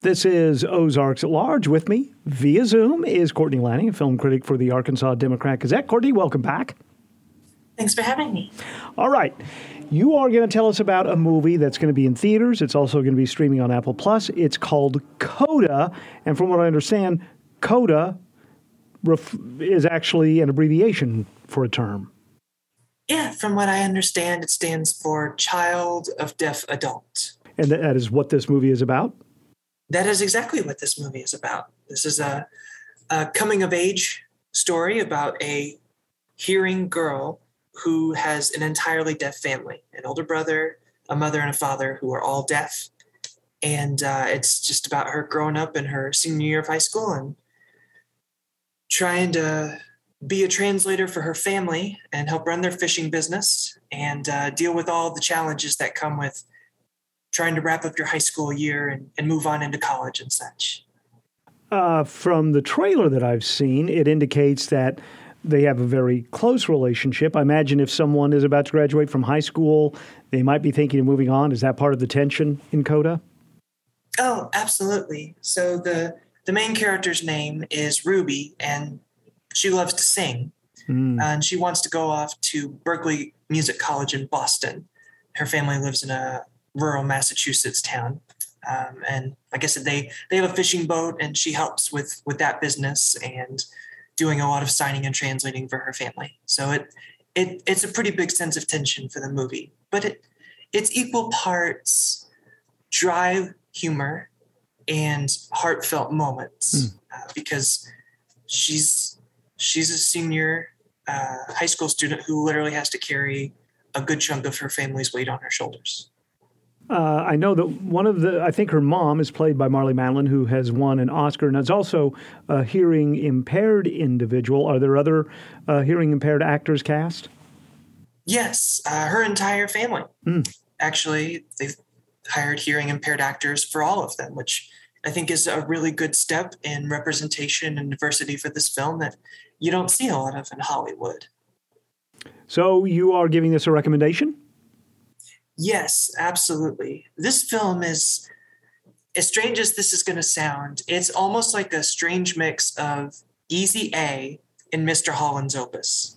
This is Ozarks at Large. With me via Zoom is Courtney Lanning, a film critic for the Arkansas Democrat-Gazette. Courtney, welcome back. Thanks for having me. All right. You are going to tell us about a movie that's going to be in theaters. It's also going to be streaming on Apple Plus. It's called Coda. And from what I understand, Coda is actually an abbreviation for a term. Yeah, from what I understand, it stands for Child of Deaf Adult. And that is what this movie is about? That is exactly what this movie is about. This is a coming-of-age story about a hearing girl who has an entirely deaf family, an older brother, a mother, and a father who are all deaf. And it's just about her growing up in her senior year of high school and trying to be a translator for her family and help run their fishing business and deal with all the challenges that come with trying to wrap up your high school year and move on into college and such. From the trailer that I've seen, it indicates that they have a very close relationship. I imagine if someone is about to graduate from high school, they might be thinking of moving on. Is that part of the tension in Coda? Oh, absolutely. So the main character's name is Ruby, and she loves to sing. And she wants to go off to Berklee Music College in Boston. Her family lives in a rural Massachusetts town. And like I said, they have a fishing boat, and she helps with that business and doing a lot of signing and translating for her family. So it's a pretty big sense of tension for the movie, but it's equal parts dry humor and heartfelt moments because she's a senior high school student who literally has to carry a good chunk of her family's weight on her shoulders. I know that I think her mom is played by Marlee Matlin, who has won an Oscar, and is also a hearing impaired individual. Are there other hearing impaired actors cast? Yes, her entire family. Actually, they've hired hearing impaired actors for all of them, which I think is a really good step in representation and diversity for this film that you don't see a lot of in Hollywood. So you are giving this a recommendation? Yes, absolutely. This film is, as strange as this is going to sound, it's almost like a strange mix of Easy A and Mr. Holland's Opus.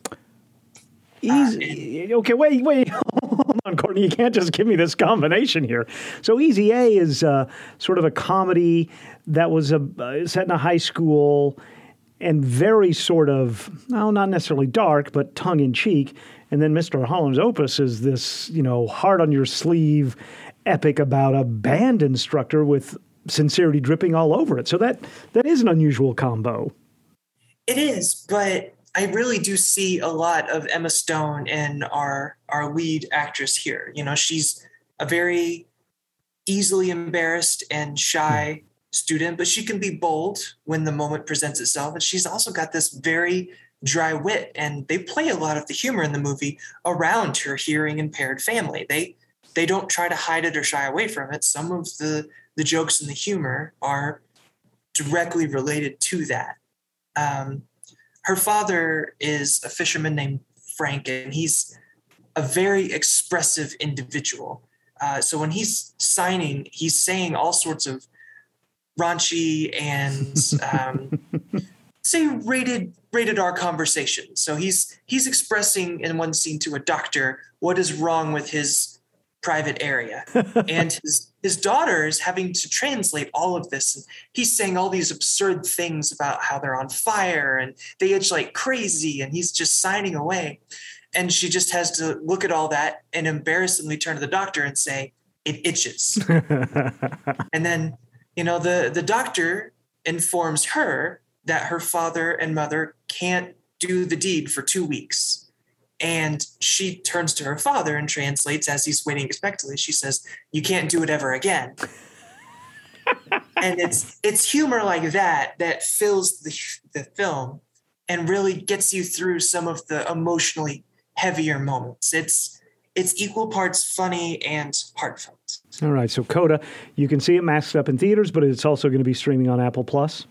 Okay, wait. Hold on, Courtney. You can't just give me this combination here. So Easy A is sort of a comedy that was set in a high school and very sort of, not necessarily dark, but tongue-in-cheek. And then Mr. Holland's Opus is this, heart-on-your-sleeve epic about a band instructor with sincerity dripping all over it. So that is an unusual combo. It is, but I really do see a lot of Emma Stone in our lead actress here. She's a very easily embarrassed and shy student, but she can be bold when the moment presents itself. And she's also got this very dry wit, and they play a lot of the humor in the movie around her hearing impaired family. They don't try to hide it or shy away from it. Some of the jokes and the humor are directly related to that. Her father is a fisherman named Frank, and he's a very expressive individual. So when he's signing, he's saying all sorts of raunchy and say rated R conversation. So he's expressing in one scene to a doctor what is wrong with his private area, and his daughter is having to translate all of this. And he's saying all these absurd things about how they're on fire and they itch like crazy, and he's just signing away. And she just has to look at all that and embarrassingly turn to the doctor and say, "It itches." And then, the doctor informs her that her father and mother can't do the deed for 2 weeks. And she turns to her father and translates as he's waiting expectantly. She says, "You can't do it ever again." And it's humor like that fills the film and really gets you through some of the emotionally heavier moments. It's equal parts funny and heartfelt. All right. So Coda, you can see it masked up in theaters, but it's also going to be streaming on Apple Plus.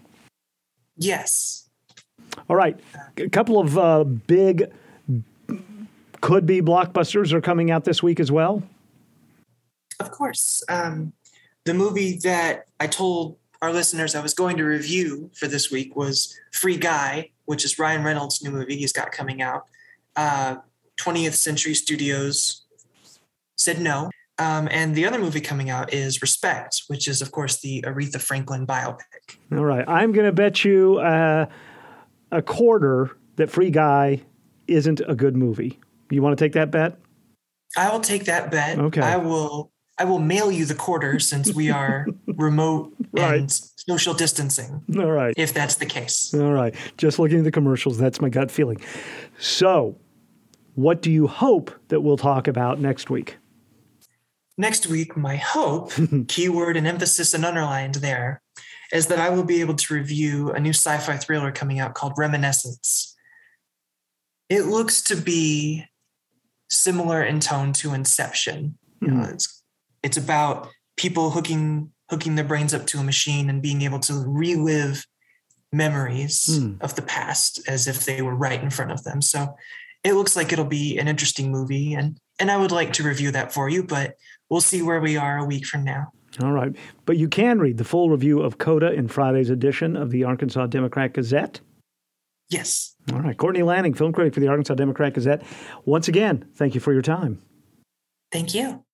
Yes. All right. A couple of big could-be blockbusters are coming out this week as well. Of course. The movie that I told our listeners, I was going to review for this week was Free Guy, which is Ryan Reynolds' new movie he's got coming out. 20th Century Studios said no. And the other movie coming out is Respect, which is, of course, the Aretha Franklin biopic. All right. I'm going to bet you a quarter that Free Guy isn't a good movie. You want to take that bet? I will take that bet. Okay. I will mail you the quarter since we are remote Right. and social distancing. All right. If that's the case. All right. Just looking at the commercials, that's my gut feeling. So, what do you hope that we'll talk about next week? Next week, my hope, keyword and emphasis and underlined there, is that I will be able to review a new sci-fi thriller coming out called Reminiscence. It looks to be similar in tone to Inception. You know, it's about people hooking their brains up to a machine and being able to relive memories of the past as if they were right in front of them. So it looks like it'll be an interesting movie, and I would like to review that for you, but we'll see where we are a week from now. All right. But you can read the full review of Coda in Friday's edition of the Arkansas Democrat-Gazette. Yes. All right. Courtney Lanning, film critic for the Arkansas Democrat-Gazette. Once again, thank you for your time. Thank you.